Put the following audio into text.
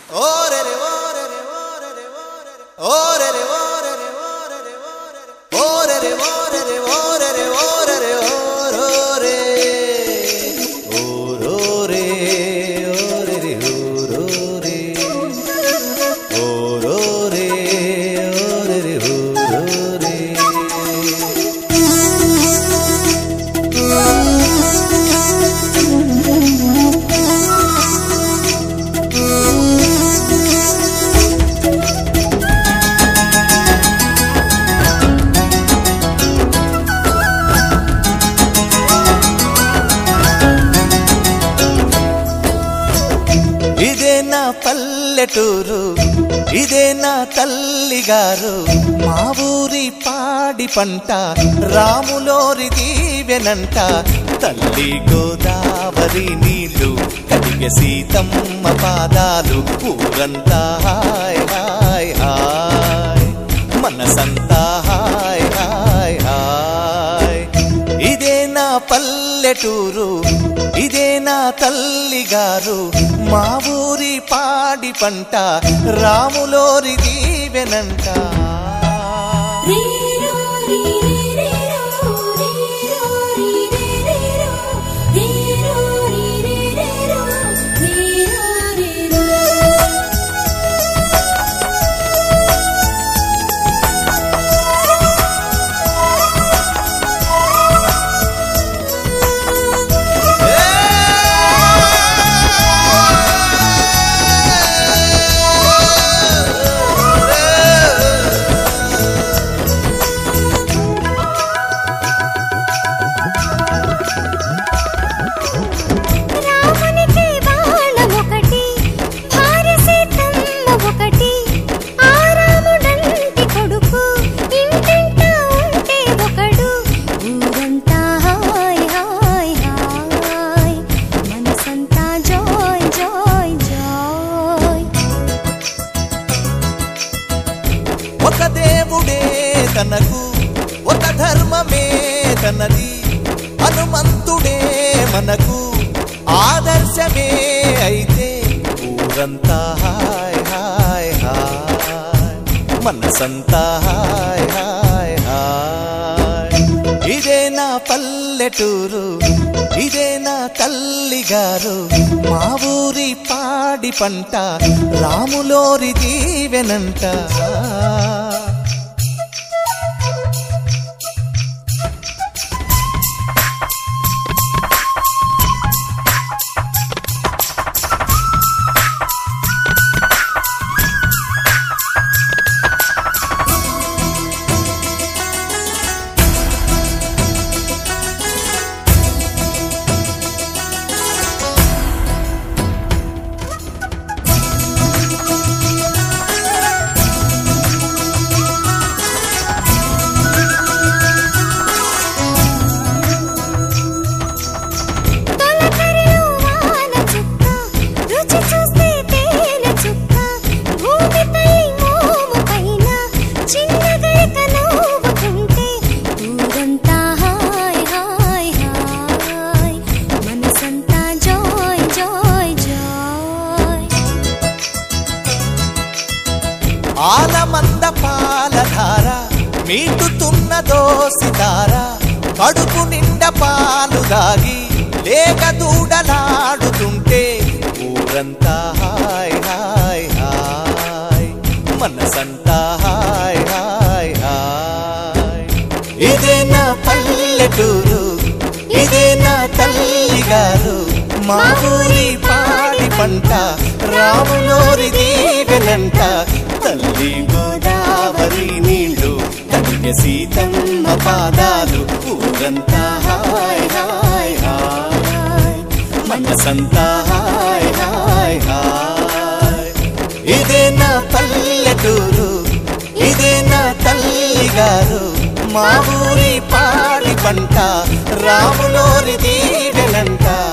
పల్లెటూరు ఇదే నా తల్లిగారు మా ఊరి పాడి పంట రాములోరి దీవెనంట తల్లి గోదావరి నీళ్లు కడిగే సీతమ్మ పాదాలు ఊరంతా హాయ్ హాయ్ హాయ్ మనసంతా హాయ్ హాయ్ హాయ్ ఇదే నా పల్లెటూరు ఇదే నా తల్లిగారు మా ఊరి పాడి పంట రాములోరి దీవెనంట ఒక దేవుడే తనకు ఒక ధర్మమే తనది హనుమంతుడే మనకు ఆదర్శమే అయితే ఊరంతా హాయ్ హాయ్ హాయ్ మనసంతా హాయ్ హాయ్ హాయ్ ఇదే నా పల్లెటూరు ఇదే నా తల్లిగారు మా ఊరి పాడి పంట రాములోరి దీవెనంట ఆలమంద పాలధార మీటుతున్నదో సితార కడుపు నిండా పాలు దాగి లేక దూడలాడుతుంటే ఊరంతా హాయ్ హాయ్ హాయ్ మనసంతా హాయ్ హాయ్ హాయ్ ఇదే నా పల్లెటూరు ఇదే నా తల్లిగారు మా ఊరి పాడి పంట రాములోరి దీవెనంట తల్లి గోదావరి నీళ్లు కడిగే సీతమ్మ పాదాలు ఊరంతా హాయ్ హాయ్ హాయ్ మనసంతా హాయ్ హాయ్ హాయ్ ఇదే నా పల్లెటూరు ఇదే నా తల్లిగారు మా ఊరి పాడి పంట రాములోరి దీవెనంట